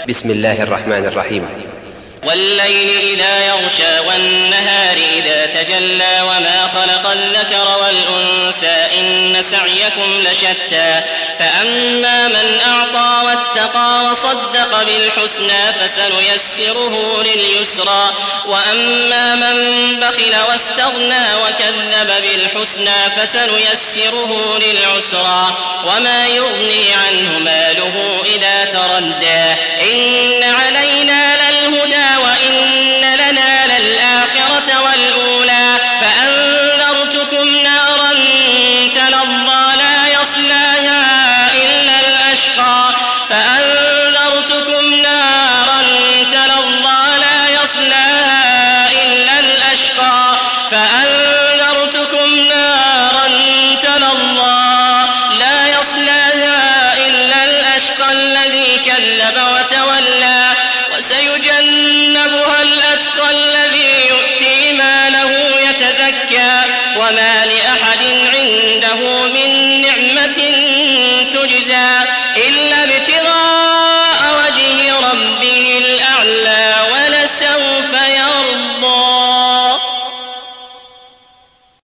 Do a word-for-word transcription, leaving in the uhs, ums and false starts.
بسم الله الرحمن الرحيم. والليل إذا يغشى والنهار إذا تجلى وما خلق الذكر والأنثى إن سعيكم لشتى فأما من أعطى واتقى وصدق بالحسنى فسنيسره لليسرى وأما من بخل واستغنى وكذب بالحسنى فسنيسره للعسرى وما يغني عنه ماله إذا تردى إن علينا للهدى وإن لنا للآخرة والأولى فأنذرتكم نارا تلظى لا يصلاها إلا الأشقى فأنذرتكم نارا تلظى لا يصلاها إلا الأشقى فأنذرتكم نارا تلظى لا يصلاها إلا الأشقى الذي كذب وتولى وسيجنبها الأتقى الذي يؤتي ماله يتزكى وما